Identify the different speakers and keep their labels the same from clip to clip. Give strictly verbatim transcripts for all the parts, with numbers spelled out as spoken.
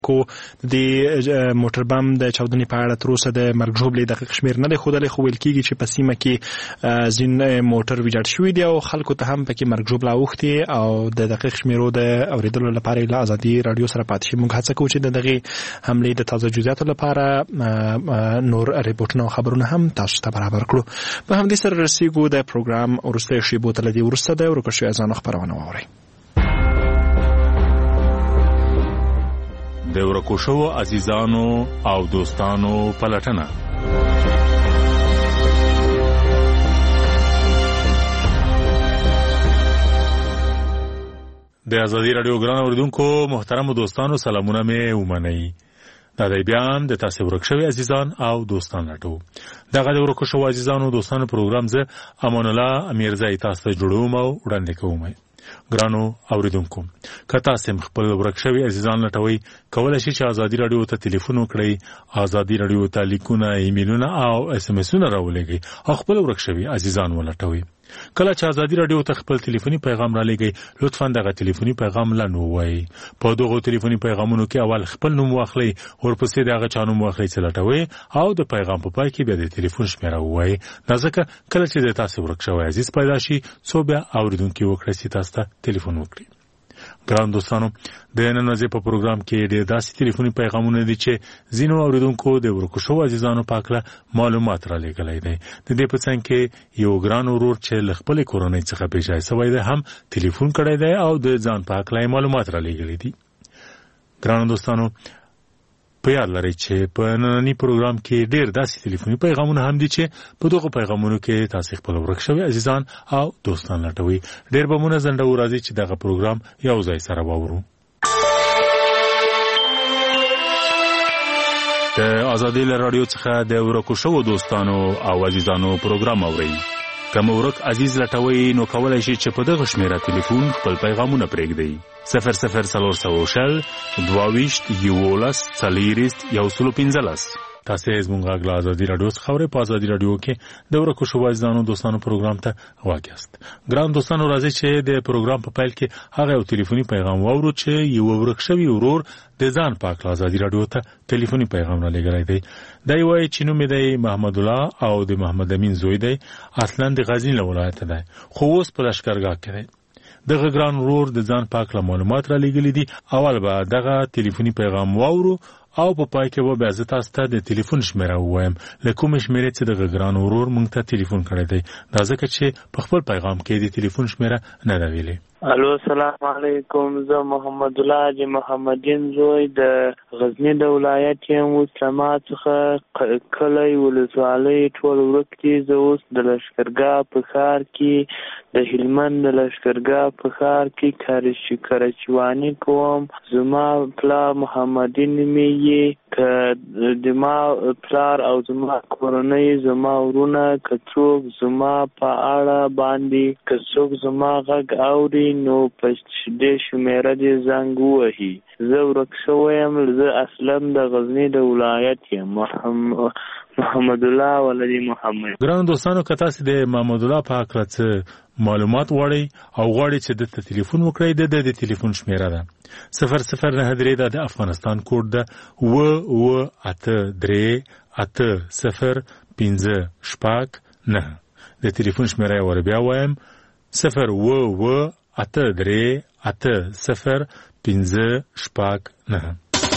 Speaker 1: کو د موټر بم د چاودنې په اړه تر اوسه د مرګ ژوبلې دقیق شمیر نه دی ښودلی، خو ویل کېږي چې په سیمه کې ځین موټر ویجاړ شوي دي او خلکو ته هم پکې مرګ ژوبله اوښتې او د دقیق شمیرو د اورېدلو لپاره له ازادي راډیو سره پاتې شي. موږ هڅه کوو چې د دغې حملې د تازه جزئیاتو لپاره نور ریپورټونه او خبرونه هم تاسو ته برابر کړو. په همدې سره رسیږو د پروګرام وروستیو شیبو ته. له دې وروسته د ورکه شویو اذانو خپرونه واورئ.
Speaker 2: د ورکو شوو عزیزانو او دوستانو پلټنه. د ازادي راډیو ګران اوریدونکو محترمو دوستانو سلامونه مې ومنئ. دا دی بیان د تاسو ورک شوي عزیزان او دوستان راټو. دغه د ورکو شوو عزیزانو دوستانو پروګرام زه امان الله امیرزای تاسو ته جوړوم او وړاندې کوم. ګرانو اوریدونکو، که تاسو خپل ورک شوي عزیزان لټوي، کولای شئ چې ازادي راډیو ته ټلیفون وکړئ، ازادي راډیو ته لیکونه، ایمیلونه او اس ام اسونه راولېږئ او خپل ورک شوي عزیزان ولټوي. کله چې ازادي راډیو ته خپل ټلیفوني پیغام را لېږئ، لطفا دغه ټلیفوني پیغام لنډ ووایئ. په دغو ټلیفوني پیغامونو کې اول خپل نوم واخلئ، ورپسې د هغه چا نوم واخلئ چې لټوئ او د پیغام په پای کې بیا د ټلیفون شمېره ووایئ. دا ځکه کله چې د تاسو ورک شوی عزیز پیدا شي، څو بیا اورېدونکي وکړئ چې تاسو ته ټلیفون وکړي. ګران دوستانو، د نن ورځې په پروګرام کې ډېر داسې ټلیفوني پیغامونه دي چې ځینو اوریدونکو د ورکو شوو عزیزانو په هکله معلومات را لېږلی دی. د دې په څنګ کې یو ګران ورور چې له خپلې کورنۍ څخه بېځای سوی دی هم ټلیفون کړی دی او د ځان په هکله معلومات را لېږلي دي. ګرانو دوستانو، په یاد لرئ چې په ننني پروګرام کې ډېر داسې ټلیفوني پیغامونه هم دي چې په دغو پیغامونو کې تاسو خپل ورک شوي عزیزان او دوستان لټوي. ډېر به مو نه ځنډوو، راځئ چې دغه پروګرام یو ځای سره واورو. د ازادي راډیو څخه د ورکو شوو دوستانو او عزیزانو پروګرام اورئ. که مو ورک عزیز لټوئ نو کولی شئ چې په دغه شمېره ټلیفون خپل پیغامونه پرېږدئ. صفر صفر څلور سوه شل دوه ویشت یولس څلېرویشت یو سلو پنځلس. تاسو یې زموږ غږ له ازادي راډیو څخه اورئ. په ازادي راډیو کې د ورکو شوو عزیزانو دوستانو پروګرام ته غوږ یاست. ګران دوستانو، راځئ چې د پروګرام په پیل کې هغه یو ټلیفوني پیغام واورو چې یو ورک شوي ورور د ځان په هکله ازادي راډیو ته ټلیفوني پیغام را لېږلی دی. دی وایي چې نوم یې دی محمد الله او د محمد امین زوی دی. اصلا د غزني له ولایته دی، خو اوس په لښکرګاه کې دی. دغه ګران ورور د ځان په هکله معلومات را لېږلي دي. اول به دغه ټلیفوني پیغام واورو او په پای کې به بیا زه تاسو ته د ټلیفون شمېره ووایم، له کومې شمېرې چې دغه ګران ورور موږ ته ټلیفون کړی دی. دا ځکه چې په خپل پیغام کې د ټلیفون شمېره نه ده ویلې.
Speaker 3: الو، السلام علیکم. زه محمد الله د محمدین زوی د غزني د ولایت یم، اسلام څخه کلی ولسوالۍ ټول ورک دي. زه اوس د لښکرګاه په ښار کې د هلمند د لښکرګاه په ښار کې کارچی کارچواني کوم. زما پلار محمدین نومیږي. که د ما پلار او زما کورنۍ، زما ورونه، که څوک زما په اړه باندې که څوک زما غږ اوري نو په دې شمېره دې زنګ ووهي. زه ورک شوی یم. زه اصلا د غزني د ولایت یم. محمد الله ولدي محمد.
Speaker 2: ګرانو دوستانو، که تاسو د محمد الله په هکله څه معلومات غواړئ او غواړئ چې دته ټلیفون وکړئ، د د ټلیفون شمېره ده صفر صفر نه درې. دا د افغانستان کوډ ده اوه اوه اته درې اته صفر پنځه شپږ نهه. د ټلیفون شمېره یې ور بیا وایم، صفر اوه اوه اته درې اته صفر پنځه شپږ نهه.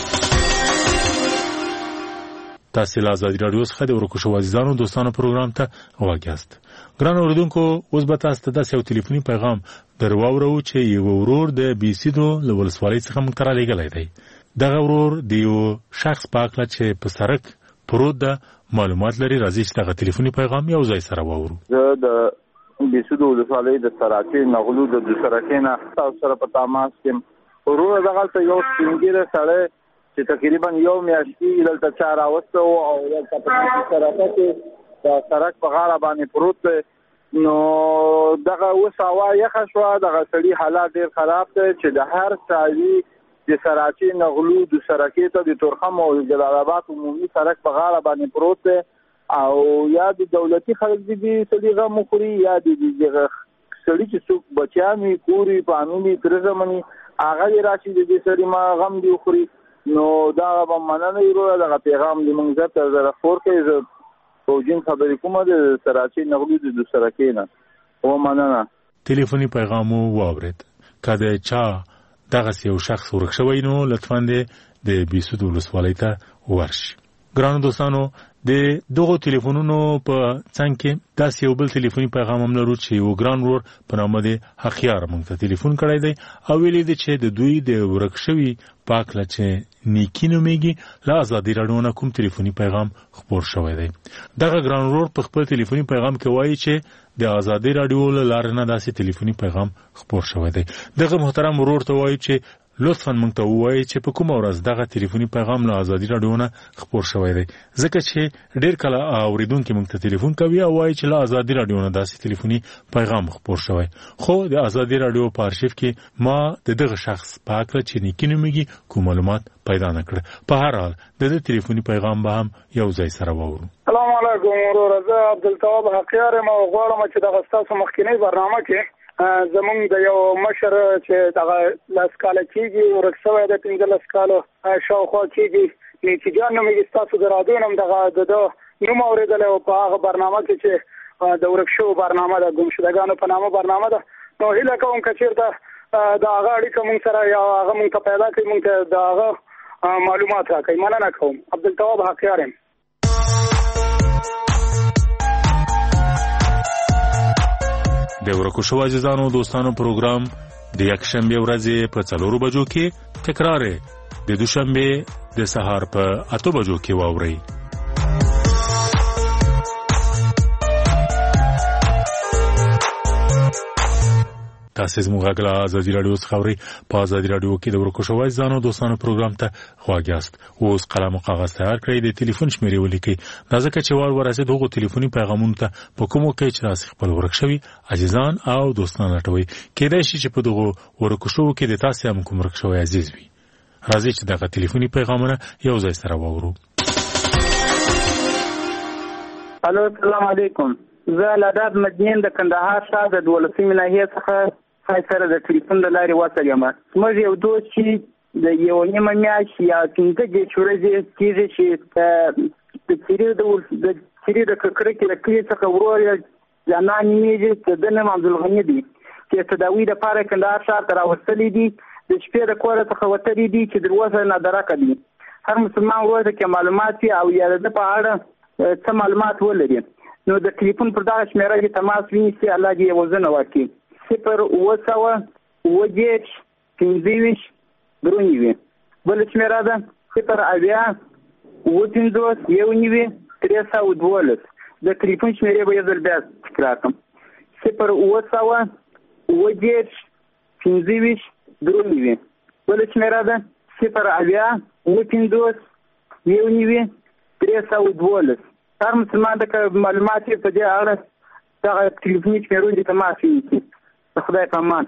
Speaker 2: تاسو له ازادي راډیو څخه د ورکو شوو عزیزانو دوستانو پروګرام ته غوږ یاست. ګران اوریدونکو، اوس به تاسو ته داسې یو ټلیفوني پیغام در واورو چې یو ورور د بیسیدو له ولسوالۍ څخه موږ ته را لېږلی دی. دغه ورور د یو شخص په هکله چې په سړک پروت ده معلومات لري. راځئ چې دغه ټلیفوني پیغام یو ځای سره واورو.
Speaker 4: زه د بیسیدو ولسوالۍ د سراکې نغلو د سراکې نه تاسو سره په تماس کې. ورور دغلته یو سپین ږیری سړی چې تقریبا یو میاشتې دلته چا راوسته و او دلته په سراکه کې د سړک په غاړه باندې پروت دی. نو دغه اوس هوا یخه شوه. دغه سړي حالات ډېر خراب دی چې د هر څاروي د سراچې نغلو د سرکې ته د تورخم او جلال آباد عمومي سړک په غاړه باندې پروت دی او یا د دولتي خلک دي د سړي غم وخوري یا د سړي چې څوک بچیان وي کور وي پامین وي تره زمني هغه یې راشي د دې سړي ما غم دي وخوري. نو دا به مننه وروره دغه پیغام دې موږ ته زه راپور کوي زه فوجین خبرې کومه د سراچې نغلو د دو سرکې نه و مننه.
Speaker 2: تلیفوني پیغام واورید که د چا دغسې یو شخص ورک شوی نو لطفا دې د بیسود ولسوالۍ ته ورشي. ګرانو دوستانو د دغو تلیفونونو په څنګ کې داسې یو بل تلیفوني پیغام هم لرو چې یو ګران ورور په نامه د حقیار موږ ته تلیفون کړی دی او ویلي دی چې د دوی د ورک شوي پاکله چې نیکي نومیږي له ازادي راډیو نه کوم تلیفوني پیغام خپور شوی دی. دغه ګران ورور په خپل تلیفوني پیغام کې وایي چې د ازادي راډیو له لارې نه داسې تلیفوني پیغام خپور شوی دی. دغه محترم ورور ته وایي چې لطفاً موږ ته ووایي چې په کومه ورځ دغه تلیفوني پیغام له ازادي راډیو نه خپور شوی دی، ځکه چې ډېر کله اورېدونکي موږ ته تلیفون کوي او وایي چې له ازادي راډیو نه داسې تلیفوني پیغام خپور شوی، خو د ازادي راډیو په آرشیف کې ما د دغه شخص په هکله چې نیکي نومیږي کوم معلومات پیدا نه کړه. په هر حال د دې تلیفوني پیغام به هم یو ځای سره واورو.
Speaker 5: السلام علیکم وروره، زه عبدالتواب حقیار یم او غواړم چې دغه ستاسو مخکینۍ برنامه کې زمونږ د یو مشر چې دغه لس کاله کېږي ورک شوی دی، پنځلس کالو شاوخوا کېږي، نیکي جان نومېږي، ستاسو د راډیو نه هم دغه د ده نوم اورېدلی و په هغه برنامه کې چې د ورک شوو برنامه ده، ګمشدګانو په نامه برنامه ده. نو هیله کوم که چېرته د هغه اړیکه مونږ سره یا هغه مونږ ته پیدا کړي، مونږ ته د هغه معلومات راکړئ. مننه کوم. عبدالتواب حقیار یم.
Speaker 2: د ورکو شو عزیزانو دوستانو پروګرام د یک شنبه ورځې په څلورو بجو کې تکرار د دوشنبه د سهار په اته بجو کې واوري. تاسو زموږ غږ له ازادي راډیو څخه اورئ. په ازادي راډیو کې د ورکو شوی ځانو دوستانو پروګرام ته خواږه یاست. اوس قلم او کاغذ تیار کړئ، د ټلیفون شمیرې ولیکئ. دا ځکه چې وار ورسېد هغو ټلیفوني پیغامونو ته په کومو کې چې راسي خپل ورک شوي عزیزان او دوستان لټوئ. کېدای شي چې په دغو ورکو شوو کې د تاسې هم کوم ورک شوی عزیز وي. راځئ چې دغه ټلیفوني پیغامونه یو ځای سره واورو.
Speaker 6: الو، السلام علیکم. زه لاداد مدین د کندهار ښار د دولسمې ناحیې څخه خای سره د ټلیفون د لارې وصل یم. زموږ یو دوست چې د یو نیمه میاشت یا پنځه دېرش ورځې کېږي چې د څیرې د څیرې د ککړه کې د کلي څخه ورور یې جانان نومېږي چې د نوم عبدالغني دی، چې تداوي دپاره کندهار ښار ته راوستلی دي. د شپې د کوره څخه وتلي دي چې تر اوسه نادرکه دي. هر مسلمان ورور ته کې معلومات وي او یا د ده په اړه څه معلومات ولري نو د ټلیفون پر دغه شمېره کې تماس ونیسي. الله دې یې وزنه واکړي. صفر اوه سوه اوه دېرش پنځه ویشت درې نوي. بله شمېره ده صفر اویا اوه پنځوس یو نوي درې سوه دولس. د ټلیفون شمېرې به یو ځل بیا تکرار کړم. صفر اوه سوه اوه دېرش پنځه ویشت درې نوي. بله شمېره ده صفر اویا اوه پنځوس یو نوي درې سوه دولس. هر مسلمان د معلومات په دې اړه دغه ټلیفوني شمېرو دې تماس ونیسي. د خدای په امان.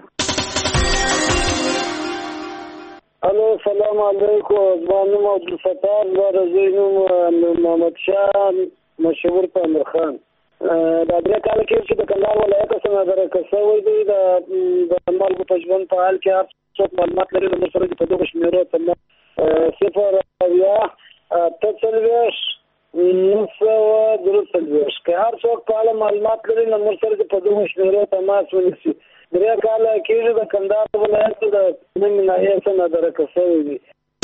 Speaker 5: الو، سلام علیکم. زما نوم عبدالفتاح، زما د زوی نوم محمد شاه مشهور په امیر خان. دا درې کاله کې چې د کندهار ولایت څخه نادرکه شوی دی، د مالګو په ژوند په حال کې هر څوک معلومات لري نو سره د په دغه شمېرو ته صفر اویا اته څلوېښت نو سوه درې څلوېښت. که هر څوک په اړه معلومات لري نو موږ سره په دغو شمېرو تماس ونیسي. درې کاله کېږي د کندهار ولایت د نومې ناحیې څخه نادرکه شوی دی.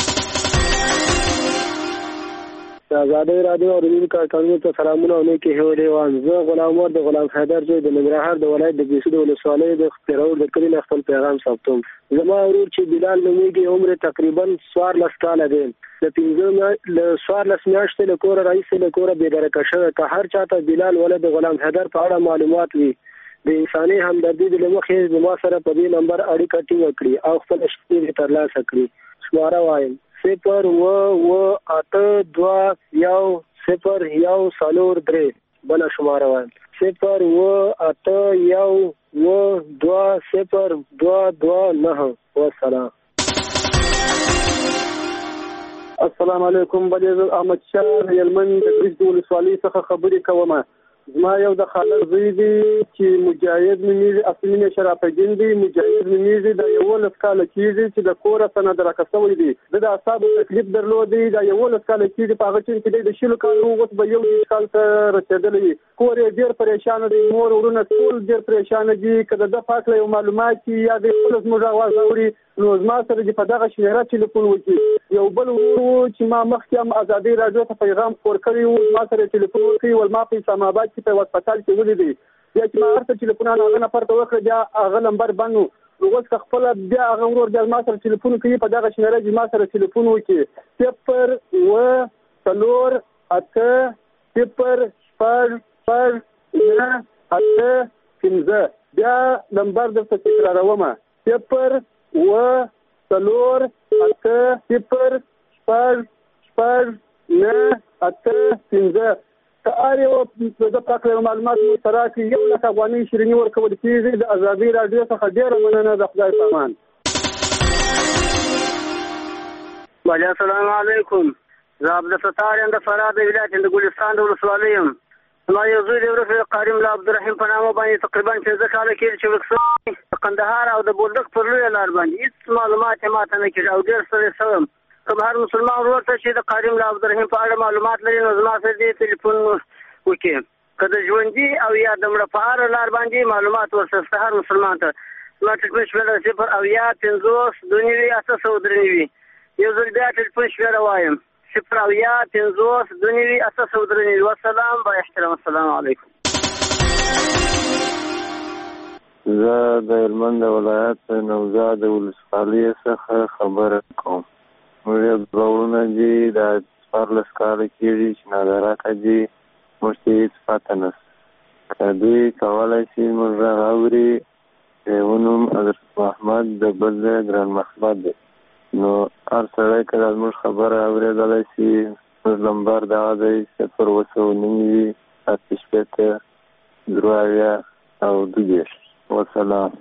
Speaker 5: د ازادۍ راډیو اورېدونکو کارکوونکو ته سلامونه او نیکې هیلې وایم. زه غلام عمر د غلام حیدر زوی د ننګرهار د ولایت د بېسود ولسوالۍ د پیرور د کلي نه خپل پیغام ثبتوم. زما ورور چې بلال نومېږي عمر تقریبا څوارلس کاله دی. د پنځه له څوارلس میاشتې له کوره راهیسې له کوره بېدرکه شوی. که هر چا ته بلال ولد د غلام حیدر په اړه معلومات وي د انساني همدردي د له مخې زما سره په دې نمبر اړیکه ټینګه کړي او خپله شمېرې ترلاسه کړي. شماره وایم صفر اوه اوه اته دوه یو صفر یو څلور درې. بله شماره وایم صفر اوه اته یو اوه دوه صفر دوه دوه نهه. والسلام. السلام علیکم. بلې زه احمد شاه د هلمند د کرج د ولسوالۍ څخه خبرې کوم. زما یو د خالق زوی دی چې مجاهد نومیږي، اصلي نوم شرف الدین دی، مجاهد نومیږي. د یولس کاله کېږي چې د کوره سند راکړی دی. د اعصابو تکلیف درلودی، د یولس کاله کېږي په هغه چې د شلو کالو وخت به یو دېرش کال ته رسېدلی. کور یې ډېر پریشانه دی، مور ورونه ټول ډېر پریشانه دي. که د ده په هکله یو معلومات یا د خپل زموږ اواز اوري نو زما سره دې په دغه شمېره ټلیفون وکړي. یو بل ورور چې ما مخکې هم ازادۍ راډیو ته پیغام خپور کړی و، زما سره ټلیفون وکړي، ول ما په اسلام آباد کې په هسپتال کې ولیدی. بیا چې ما هر څه ټلیفونونه هغه نفر ته وکړه، بیا هغه نمبر بند و. اوس که خپله بیا هغه ورور بیا زما سره ټلیفون کوي، په دغه شمېره چې ما سره ټلیفون وکړي: صفر اوه څلور اته صفر شپږ شپږ نهه اته پنځه. بیا نمبر درته تکراروم: صفر اوه څلور اته صفر شپږ شپږ نهه اته پنځه. که هر یو د په هکله معلومات مو سره کړي، یو لک افغانۍ شیریني ورکول کېږي. د ازادۍ راډیو څخه ډېره مننه. د خدای په امان.
Speaker 6: السلام علیکم. زه عبدالستار یم د فراه د ولایت د ګلستان د ولسوالۍ یم. زما یو زوی دی ورور قاري ملا عبدالرحیم په نامه باندې تقریبا پنځه کاله کېږي چې ورک شوی د کندهار او د بولدک پر لویه لار باندې. هېڅ معلومات یې ماته نه کېږي او ډېر ستړی شوی یم. که هر مسلمان ورور ته چې د قاري ملا عبدالرحیم په اړه معلومات لري نو زما سره دې ټلیفون وکړي. که د ژوندي او یا د مړه په هره لار باندې معلومات ورسره هر مسلمان ته. زما ټلیفون شمېره صفر اویا پنځوس دوه نوي اته سوه درې نوي. یو ځل بیا ټلیفون شمېره وایم: صفر اویا پنځوس دوه نوي اته سوه درې نوي. والسلام، با احترام. السلام علیکم.
Speaker 4: زه د هلمند ولایت نوزاد ولسوالۍ څخه خبره کوم. موږ یو دوه وروڼه دي، دا څوارلس کاله کېږي چې نادراکه دي، موږ ته هېڅ پته نشته. که دوی کولی شي موږ غږ اوري، د یوه نوم حضرت محمد، د بل ځای ګران محمد دی، نو هر سړی که دا زموږ خبره اورېدلی شي، زموږ نمبر دغه دی: صفر اوه سوه نوي اته شپېته درې اویا او دوه دېرش. والسلام.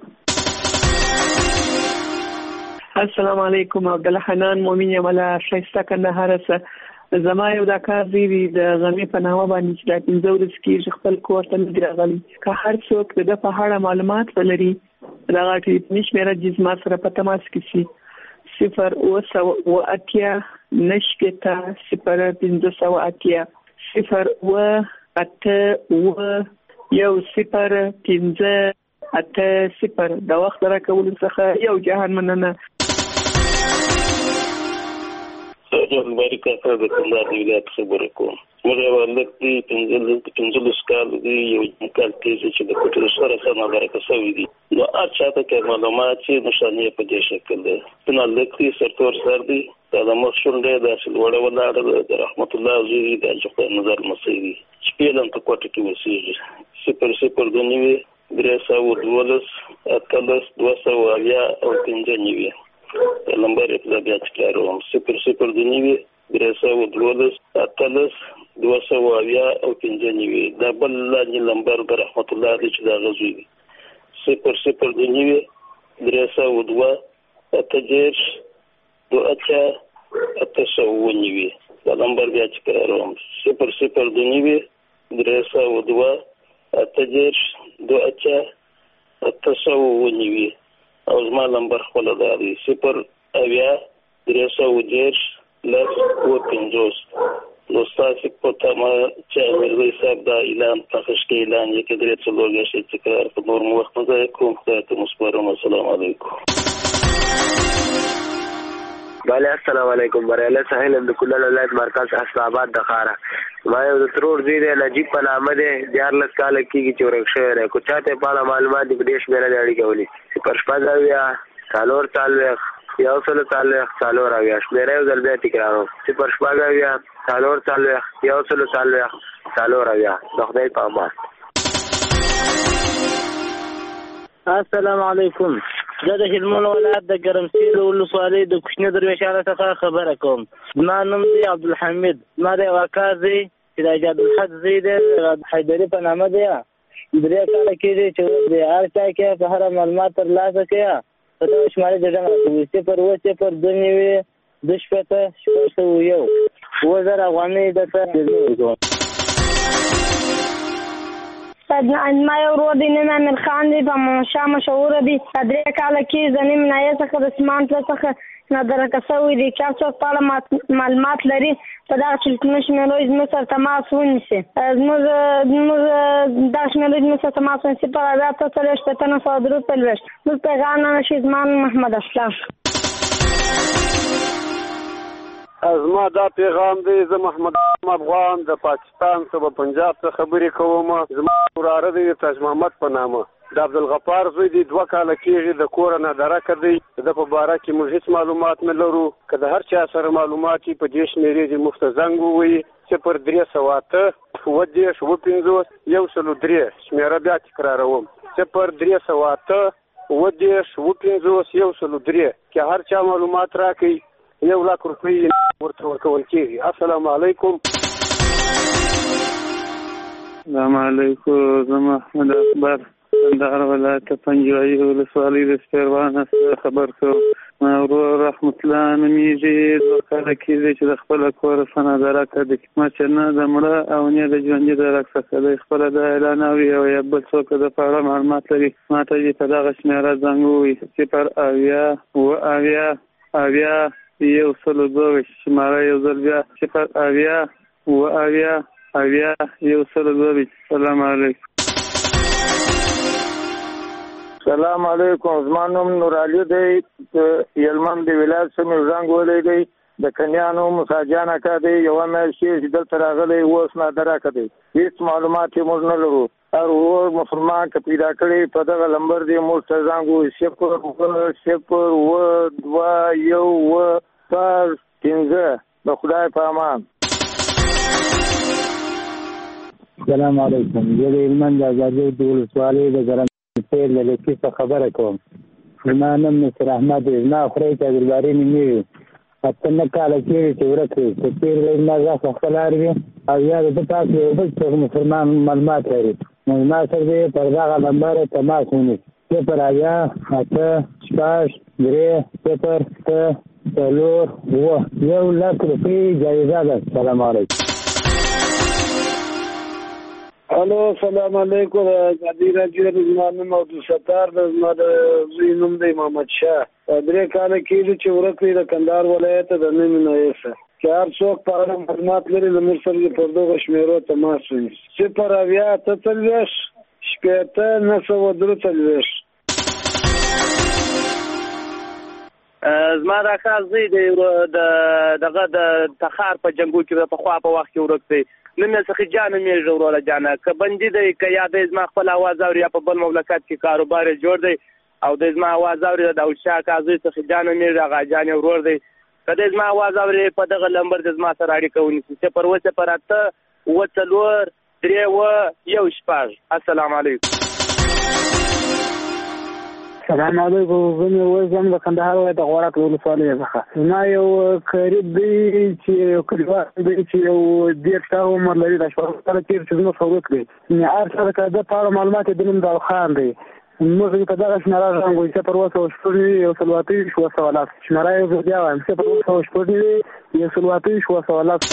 Speaker 7: السلام علیکم. عبدالله حنان مومن یم له ښایسته کندهار څخه. زما یو دا کار دی د غمې په نامه باندې چې دا پنځه ورځې کېږي خپل کور ته نه دي راغلی. که هر څوک د ده په اړه معلومات ولري، دغه ټلیفوني شمېره دې زما سره په تماس کې شي: صفر اوه سوه اوه اتیا نهه شپېته صفر پنځه سوه اتیا صفر اوه اته اوه یو صفر پنځه اته صفر. د وخت راکولو څخه یو جهان مننه.
Speaker 8: جنباري کاکا د کندهار د ولایت خبره کوم. موږ یو هلک دی، پنځلس کال دی، یو کال کېږي چې د کوټې سره سره نادرکه شوی دی. نو هر چا ته که معلومات چې نښانې یې په دې شکل دی. سپین هلک دی، سرتور سر دی، دا د مخ شونډه داسې لوړه ولاړه ده. د رحمت الله زوی د حاجي خدای نظر لمسی دی، شپې لم په کوټه کې اوسېږي. صفر صفر دوه نوي درې سوه دولس اتلس دوه سوه اویا او پنځه نوي. د نمبر یې بیا تکراروم: صفر صفر دوه نوي درې سوه دولس اتلس دوه سوه اویا او پنځه نوي. دا بل لاندې نمبر د رحمت الله دی چې د هغه زوی دی: صفر صفر دوه نوي درې سوه دوه اته دېرش دوه اتیا اته سوه اووه نوي. دا نمبر بیا تکراروم: صفر صفر دوه نوي درې سوه دوه اته دېرش دوه اتیا اته سوه اووه نوي. او زما نمبر خپله دا دی: صفر اویا درې سوه دېرش لس اووه پنځوس. نو ستاسې په تمه چې میرزی صاحب دا اعلان په خوش کې اعلان یې کې درې څلور میاشتې تکرار په نور مو وخت نه ضایع کوم. خدای ته مو سپارم. السلام علیکم.
Speaker 9: بله السلام علیکم. بریالی ساحل ام د کونړ ولایت مرکز اسلام آباد د ښاره. ما یو د ترور زوی دی، نجیب په نامه دی، دیارلس کاله کېږي چې ورک شوی دی. که چا ته یې په اړه معلومات دي په دې شمېره دې اړیکه ولي: صفر شپږ اویا څلور څلوېښت یو سل څلوېښت څلور اویا. شمېره یو ځل بیا تکراروم: صفر شپږ اویا څلور څلوېښت یو سل څلوېښت څلور اویا. د خدای په امان.
Speaker 3: السلام علیکم. زه د هلمند ولایت د ګرمسیر ولسوالۍ د کوچني درویشانو څخه خبره کوم. زما نوم دی عبدالحمید. زما د یو اکا زوی چې د ایجاد الحق زوی دی، حیدري په نامه دی. درې کاله کېږي چې اوس د هر چا کې په هره معلومات ترلاسه کړي. په دغه شمالي د ډنګ راکوي: صفر اوه صفر دوه نوي دوه شپېته شپږ سوه یو اووه زره افغانۍ درته ډېر کوم.
Speaker 10: ما یو ورور دی نن امیر خان دی په منشا مشهور دی درې کاله کې زنی منایه څخه د سمانت څخه نادرکه شوی دی چې څو پاله معلومات لري په دا چې کوم شمېرې زموږ سره تماس ونیسي زموږ زموږ دا شمېرې زموږ سره تماس ونیسي په راته څلور شپېته سوه درې څلوېښت موږ پیغام نشي زمان محمد اسلام
Speaker 11: زما دا پیغام دی زه محمد افغان د پاکستان څخه پنجاب څخه خبرې کوم زما وراره دی تاج محمد په نامه د عبدالغفار زوی دی دوه کاله کېږي د کوره نه درکه دی د په باره کې موږ هېڅ معلومات نه لرو که د هر چا سره معلومات وي په دې شمېرې دې موږ ته زنګ ووایي صفر درې سوه اته اووه دېرش اووه پنځوس یو سلو درې شمېره بیا تکراروم صفر درې سوه اته اووه دېرش اووه پنځوس یو سلو درې که هر چا معلومات راکړي یو لاک روپۍ ورته ورکول کېږي. السلام علیکم.
Speaker 12: السلام علیکم. زه محمد اکبر کندهار ولایت پنجوایي ولسوالۍ د سپیروانه څخه خبر کوم. ما ورور رحمت الله نومیږي دوه کاله کېږي چې د خپله کوره سنه درکه دی ما چې نه د مړه او نه د ژوندي درک څخه دی خپله دا اعلان اوري او یا بل څوک د په اړه معلومات لري ما ته یې په دغه شمېره زنګ ووایي صفر اویا اووه اویا اویا یو سلو دوه شماره یو ځل بیا صفر اویا اووه اویا اویا یو سلو دوه. سلام علیکم.
Speaker 13: سلام علیکم. زما نوم نور علي دی هلمند د ولایت څخه زنګ وهلی دی د کنیانو موسی جان اکا دی یوه میاشت چې دلته راغلی اوس نادرکه دی هېڅ معلومات یې موږ نه لرو هر ورور مسلمان که پیدا کړی په دغه لمبر دی موږ ته زنګ ووایي صفر اووه صفر اووه دوه یو اووه شپږ پنځه د خدای په امان.
Speaker 14: سلام علیکم. زه د هلمند د ازادۍ د ولسوالۍ د ګرم پیر له لیکي څخه خبره کوم. زما نوم نصیر احمد دی. زما خورۍ ته عبدالباري نومېږي. اته نه کاله کېږي چې ورک دی چې پیر دی زما غږ په خپل لار وي او یا د ده پاس یو بل څوک مسلمان معلومات لري نو زما سره دی پر دغه نمبر تماس ونیسي صفر اویا اته شپږ درې صفر اته څلور اووه یو لک روپۍ جایزه ده. سلام علیکم.
Speaker 5: الو سلام علیکم. ازادي راډیو د زما نوم عبدالستار د زما د زوی نوم دی محمد شاه درې کاله کېږي چې ورک دی د کندهار ولایت د نوم نایسه چې هر څوک په اړه معلومات لري زموږ سره پر دغو شمېرو تماس ونیسي صفر اویا اته څلوېښت شپېته نهه سوه درې څلوېښت.
Speaker 15: زما دا کار زوی دی دغه د تخار په جنګو کې پخوا په وخت کې ورک دی نوم یې څخه جان نومېږي وروره جانه که بندي دی که یا دی زما خپل اواز اوري یا په بل مملکت کې کاروبار یې جوړ دی او دی زما اواز اوري د داودشاه اکا زوی څخه جان نومېږي هغه جان یې ورور دی که دی زما اواز اوري په دغه لمبر دی زما سره اړیکه ونیسي صفر اووه صفر اته اووه څلور درې اووه یو شپږ. السلام علیکم.
Speaker 16: سلام علیکم. زه مې اوس هم د کندهار ولایت د غورک ولسوالۍ څخه زما یو قریب دی چې یو کلیوال دی چې یو دېرش کاله عمر لري دا شپږ کاله تېر چې زموږ ورک دی هر څه د ده په اړه معلومات یې د نوم داوخان دی موږ په دغه شمېره زنګ ووایي صفر اووه سوه شپږ نوي یو سل اته ویشت اووه سوه لس شمېره یو ځل بیا وایم صفر اووه سوه شپږ نوي یو سل اته ویشت اووه سوه لس.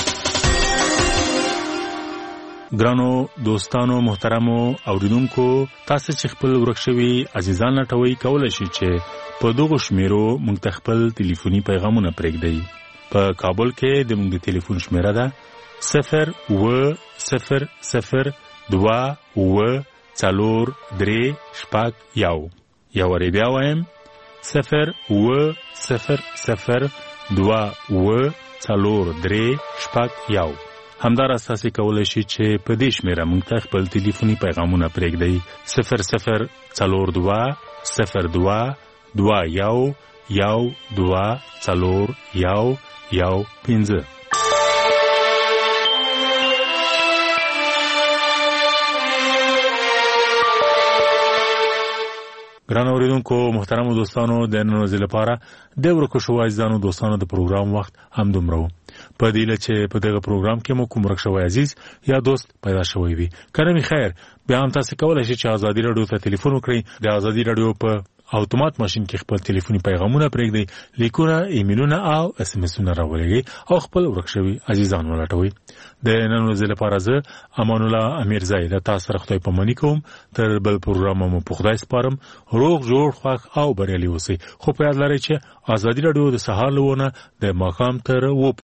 Speaker 2: ګرانو دوستانو محترمو اوریدونکو تاسو چې خپل ورک شوي عزیزان لټوي کولای شئ چې په دغه شمیرو موږ ته خپل ټلیفوني پیغامونه پرېږدئ. په کابل کې د موږ د ټلیفون شمیره ده صفر اووه صفر صفر دوه اووه څلور درې شپږ یو یو وارې بیا وایم صفر اووه صفر صفر دوه اووه څلور درې شپږ یو. همداراز تاسو کولای شئ چې په دې شمیره موږ ته خپل ټلیفوني پیغامونه پرېږدئ صفر صفر څلور دوه صفر دوه دوه یو یو دوه څلور یو یو پنځه. ګران اوریدونکو محترمو دوستانو د نن ورځې لپاره د ورکو شوو عزیزانو دوستانو د پروګرام وخت هم دومره و په دې لچ په دغه پروګرام کې مو کوم ورک شوی عزیز یا دوست پیدا شوی وي کنه می خیر بیا هم تاسو کولای شئ چې ازادي رادیو ته ټلیفون وکړئ د ازادي رادیو په اتومات ماشين کې خپل ټلیفوني پیغامونه پرېږدي، لیکونه، ایمیلونه او اس ام اسونه راولېږي او خپل ورک شوي عزیزان ولټوي. د نن ورځې لپاره زه امان الله امیرزی د تاسو سره خدای پاماني کوم. تر بل پروګرام مو په خدای سپارم. روغ جوړ خوښ او بریالي اوسئ. خو په یاد لرئ چې ازادي راډیو د سهار لونه د ماښام تر و